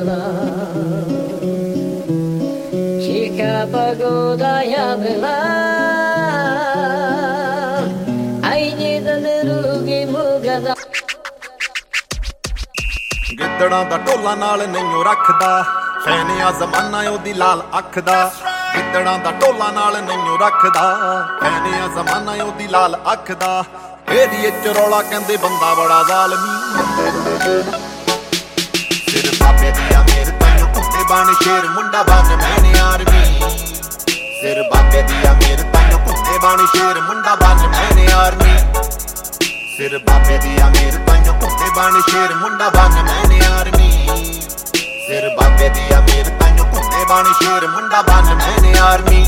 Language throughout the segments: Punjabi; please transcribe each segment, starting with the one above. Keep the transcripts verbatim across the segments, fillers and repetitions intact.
była. Cicha pogoda ja była, a i jeden drugi mu gada. ਗਿੱਦੜਾਂ ਦਾ ਢੋਲਾ ਨਾਲ ਨਹੀਂਓ ਰੱਖਦਾ ਫੈਨਿਆ ਜ਼ਮਾਨਾ ਉਹਦੀ ਲਾਲ ਅੱਖ ਦਾ ਗਿੱਦੜਾਂ ਦਾ ਢੋਲਾ ਨਾਲ ਨਹੀਂਓ ਰੱਖਦਾ ਫੈਨਿਆ ਜ਼ਮਾਨਾ ਉਹਦੀ ਲਾਲ ਅੱਖ ਦਾ ਏਰੀਏ ਚ ਰੌਲਾ ਕਹਿੰਦੇ ਬੰਦਾ ਬੜਾ ਜ਼ਾਲਮੀ ਸਿਰ ਬਾਬੇ ਦੀਆਂ ਮੇਰ ਤੈਨੂੰ ਕੁੱਤੇ ਬਣ ਸ਼ੇਰ ਮੁੰਡਾ ਬਣ ਮੈਨੇ ਆਰਮੀ ਸਿਰ ਬਾਬੇ ਦੀਆਂ ਮੇਰ ਤੈਨੂੰ ਕੁੱਤੇ ਬਣ ਸ਼ੇਰ ਮੁੰਡਾ ਬਣ ਮੈਨੇ ਆਰਮੀ ਸਿਰ ਬਾਬੇ ਦੀਆਂ ਮੇਰ ਤੈਨੂੰ ਕੁੱਤੇ ਬਣ ਸ਼ੇਰ ਮੁੰਡਾ ਬਣ ਮੈਨੇ ਆਰਮੀ ਸਿਰ ਬਾਬੇ ਦੀਆਂ ਮੇਰ ਤੈਨੂੰ ਕੁੱਤੇ ਬਣ ਸ਼ੇਰ ਮੁੰਡਾ ਬਣ ਮੈਨੇ ਆਰਮੀ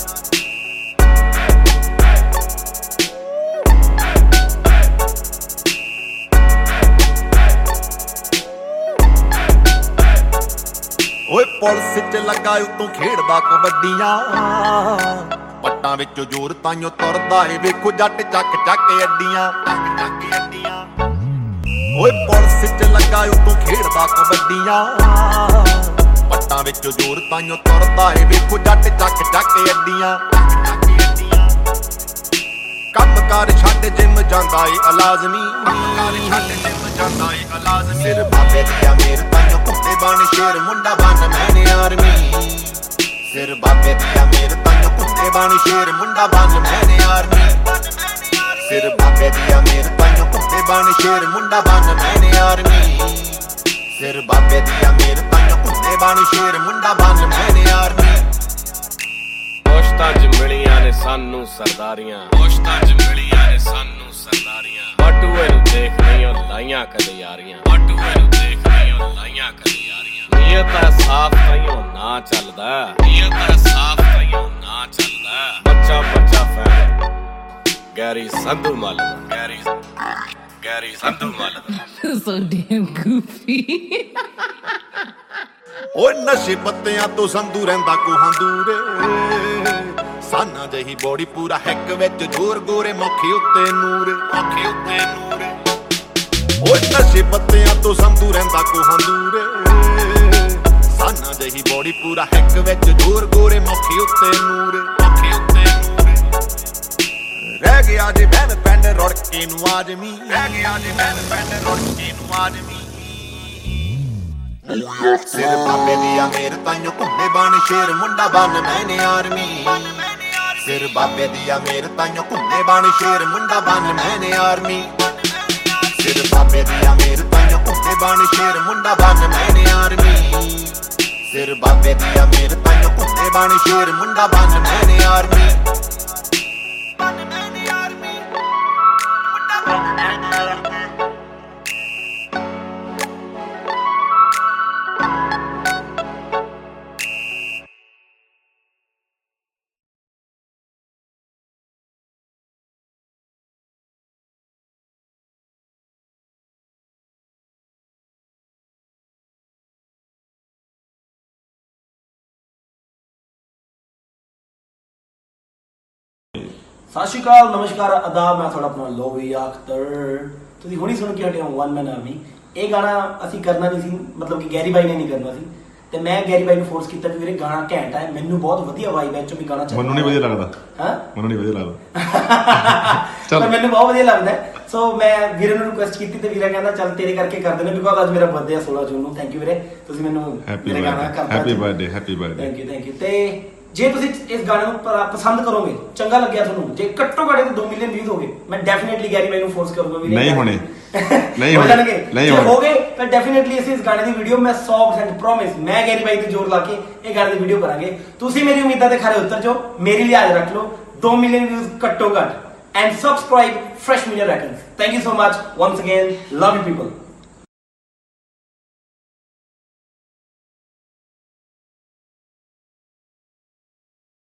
ਓਏ ਪੁਲਿਸ ਚ ਲੱਗਾ ਉਤੋਂ ਖੇਡਦਾ ਕਬੱਡੀਆਂ ਪੱਟਾਂ ਵਿੱਚੋਂ ਜ਼ੋਰ ਤਾਈਓ ਤੁਰਦਾ ਏ ਵੇਖੋ ਜੱਟ ਚੱਕ ਚੱਕ ਅੱਡੀਆਂ ਚੱਕ ਚੱਕ ਅੱਡੀਆਂ ਓਏ ਪੁਲਿਸ ਚ ਲੱਗਾ ਉਤੋਂ ਖੇਡਦਾ ਕਬੱਡੀਆਂ ਪੱਟਾਂ ਵਿੱਚੋਂ ਜ਼ੋਰ ਤਾਈਓ ਤੁਰਦਾ ਏ ਵੇਖੋ ਜੱਟ ਚੱਕ ਚੱਕ ਅੱਡੀਆਂ ਚੱਕ ਚੱਕ ਅੱਡੀਆਂ ਕੰਮ ਕਾਰ ਛੱਡ ਜਿੰਮ ਜਾਂਦਾ ਏ ਅਲਾਜ਼ਮੀ ਕੰਮ ਕਾਰ ਛੱਡ ਜਿੰਮ ਜਾਂਦਾ ਏ ਅਲਾਜ਼ਮੀ ਸਿਰ ਬਾਬੇ ਦੀਆਂ ਮੇਰ ਤਾਈਓ ਕੁੱਤੇ ਬਣ ਸ਼ੇਰ ਮੁੰਡਾ ਬਣ ਮੈਨੇ ਆਰਮੀ ਸਿਰ ਬਾਬੇ ਦੀਆਂ ਮੇਰ ਤਾਈਓ ਕੁੱਤੇ ਬਣ ਸ਼ੇਰ ਮੁੰਡਾ ਬਣ ਮੈਨੇ ਆਰਮੀ ਸਿਰ ਬਾਬੇ ਦੀਆਂ ਮੇਰ ਤਾਈਓ ਕੁੱਤੇ ਬਣ ਸ਼ੇਰ ਮੁੰਡਾ ਬਣ ਮੈਨੇ ਆਰਮੀ ਸਿਰ ਬਾਬੇ ਦੀਆਂ ਮੇਰ ਤਾਈਓ ਕੁੱਤੇ ਬਣ ਸ਼ੇਰ ਮੁੰਡਾ ਬਣ ਮੈਨੇ ਆਰਮੀ ਪੋਸਟਾਂ 'ਚ ਮਿਲੀਆਂ ਨੇ ਸਾਨੂੰ ਸਰਦਾਰੀਆਂ ਪੋਸਟਾਂ 'ਚ ਮਿਲੀਆਂ ਨੇ ਸਾਨੂੰ ਸਰਦਾਰੀਆਂ ਬਟੂਏ ਨੂੰ ਦੇਖ ਨਹੀਂ ਉਹ ਲਾਈਆਂ ਕਦੇ ਯਾਰੀਆਂ ਬਟੂਏ ਨੂੰ ਦੇਖ ਨਹੀਂ ਉਹ ਲਾਈਆਂ ਕਦੇ ਯਾਰੀਆਂ ਨੀਅਤ ਸਾਫ਼ ਤਾਈਓ ਨਾ ਚੱਲਦਾ ਨੀਅਤ ਸਾਫ਼ ਤਾਈਓ ਨਾ ਚੱਲਦਾ ਬੱਚਾ ਬੱਚਾ ਫੈਨ ਗੈਰੀ ਸੰਧੂ ਮੱਲ ਦਾ ਗੈਰੀ ਗੈਰੀ ਸੰਧੂ ਮੱਲ ਦਾ So damn goofy. ਓਏ ਨਸ਼ੇ ਪੱਤਿਆਂ ਤੋਂ ਸੰਧੂ ਰਹਿੰਦਾ ਕੋਹਾਂ ਦੂਰੇ ਸਾਨਾ ਜਹੀ ਬੋੜੀ ਪੂਰਾ ਹੈਕ ਵਿੱਚ ਜ਼ੋਰ ਗੋਰੇ ਮੱਖੀ ਉੱਤੇ ਨੂਰ ਮੱਖੀ ਉੱਤੇ ਨੂਰ ਓਏ ਨਸ਼ੇ ਪੱਤਿਆਂ ਤੋਂ ਸੰਧੂ ਰਹਿੰਦਾ ਕੋਹਾਂ ਦੂਰੇ ਸਾਨਾ ਜਹੀ ਬੋੜੀ ਪੂਰਾ ਹੈਕ ਵਿੱਚ ਜ਼ੋਰ ਗੋਰੇ ਮੱਖੀ ਉੱਤੇ ਨੂਰ ਮੱਖੀ ਉੱਤੇ ਨੂਰ ਰਹਿ ਗਿਆ ਜੇ ਬੈਨ ਪੈਂਡ ਰੁੜ ਕੇ ਨੂੰ ਆਜਮੀ ਰਹਿ ਗਿਆ ਜੇ ਬੈਨ ਪੈਂਡ ਰੁੜ ਕੇ ਨੂੰ ਆਜਮੀ ਸਿਰ ਬਾਬੇ ਦੀਆਂ ਮੇਰ ਤਾਈਓ ਘੁੰਮੇ ਬਣ ਸ਼ੇਰ ਮੁੰਡਾ ਬਣ ਮੈਨੇ ਆਰਮੀ ਸਿਰ ਬਾਬੇ ਦੀਆਂ ਮੇਰ ਤਾਈਓ ਘੁੰਮੇ ਬਣ ਸ਼ੇਰ ਮੁੰਡਾ ਬਣ ਮੈਨੇ ਆਰਮੀ ਸਿਰ ਬਾਬੇ ਦੀਆਂ ਮੇਰ ਤਾਈਓ ਘੁੰਮੇ ਬਣ ਸ਼ੇਰ ਮੁੰਡਾ ਬਣ ਮੈਨੇ ਆਰਮੀ ਸਿਰ ਬਾਬੇ ਦੀਆਂ ਮੇਰ ਤਾਈਓ ਘੁੰਮੇ ਬਣ ਸ਼ੇਰ ਮੁੰਡਾ ਬਣ ਮੈਨੇ ਆਰਮੀ ਬਣ ਮੈਨੇ ਆਰਮੀ ਮੁੰਡਾ ਬਣ ਮੈਨੇ ਆਰਮੀ ਸਤਿ ਸ਼੍ਰੀ ਅਕਾਲ ਨਮਸਕਾਰ ਆਦਾਬ ਮੈਂ ਤੁਹਾਡਾ ਆਪਣਾ ਲੋਵੀ ਅਖਤਰ ਤੁਸੀਂ ਹੁਣੀ ਸੁਣ ਕੇ ਹਟੇ ਹੋ ਵਨ ਮੈਨ ਆਰਮੀ ਇਹ ਗਾਣਾ ਅਸੀਂ ਕਰਨਾ ਨਹੀਂ ਸੀ ਮਤਲਬ ਕਿ ਗੈਰੀ ਬਾਈ ਨੇ ਨਹੀਂ ਕਰਨਾ ਸੀ ਤੇ ਮੈਂ ਗੈਰੀ ਬਾਈ ਨੂੰ ਫੋਰਸ ਕੀਤਾ ਕਿ ਵੀਰੇ ਗਾਣਾ ਘੈਂਟ ਹੈ ਮੈਨੂੰ ਬਹੁਤ ਵਧੀਆ ਵਾਈਬ ਹੈ ਚੋਂ ਵੀ ਗਾਣਾ ਚੱਲਦਾ ਮੈਨੂੰ ਨਹੀਂ ਵਧੀਆ ਲੱਗਦਾ ਹਾਂ ਮੈਨੂੰ ਨਹੀਂ ਵਧੀਆ ਲੱਗਦਾ ਚਲ ਮੈਨੂੰ ਬਹੁਤ ਵਧੀਆ ਲੱਗਦਾ ਸੋ ਮੈਂ ਵੀਰੇ ਨੂੰ ਰਿਕੁਐਸਟ ਕੀਤੀ ਤੇ ਵੀਰਾ ਕਹਿੰਦਾ ਚੱਲ ਤੇਰੇ ਕਰਕੇ ਕਰ ਦਿੰਦੇ ਬਿਕੋਜ਼ ਅੱਜ ਮੇਰਾ ਬਰਥਡੇ ਹੈ ਸੋਲਾਂ ਜੂਨ ਨੂੰ ਥੈਂਕ ਯੂ ਵੀਰੇ ਤੁਸੀਂ ਮੈਨੂੰ ਮੇਰਾ ਗਾਣਾ ਕਰਤਾ happy birthday happy birthday thank you thank you ਤੇ ਜੇ ਤੁਸੀਂ ਇਸ ਗਾਣੇ ਨੂੰ ਪਸੰਦ ਕਰੋਗੇ ਚੰਗਾ ਲੱਗਿਆ ਤੁਹਾਨੂੰ ਜੇ ਘੱਟੋ ਘੱਟ ਦੋ ਮਿਲੀਅਨ ਵਿਊਜ਼ ਹੋ ਗਏ ਮੈਂ ਡੈਫੀਨਿਟਲੀ ਗੈਰੀ ਬਾਈ ਨੂੰ ਫੋਰਸ ਕਰੂੰਗਾ ਵੀ ਨਹੀਂ ਹੋਣੇ ਨਹੀਂ ਹੋਣਗੇ ਨਹੀਂ ਹੋ ਗਏ ਤਾਂ ਡੈਫੀਨਿਟਲੀ ਅਸੀਂ ਇਸ ਗਾਣੇ ਦੀ ਵੀਡੀਓ ਮੈਂ ਸੌ ਪਰਸੈਂਟ ਪ੍ਰੋਮਿਸ ਮੈਂ ਗੈਰੀ ਬਾਈ ਤੇ ਜ਼ੋਰ ਲਾ ਕੇ ਇਹ ਗਾਣੇ ਦੀ ਵੀਡੀਓ ਕਰਾਂਗੇ ਤੁਸੀਂ ਮੇਰੀ ਉਮੀਦਾਂ ਤੇ ਖਰੇ ਉਤਰ ਜਾਓ ਮੇਰੀ ਲਿਹਾਜ਼ ਰੱਖ ਲਓ ਦੋ ਮਿਲੀਅਨ ਵਿਊਜ਼ ਘੱਟੋ ਘੱਟ ਐਂਡ ਸਬਸਕ੍ਰਾਈਬ ਫਰੈਸ਼ ਮੀਡੀਆ ਰੈਕਨਸ thank you so much once again love you people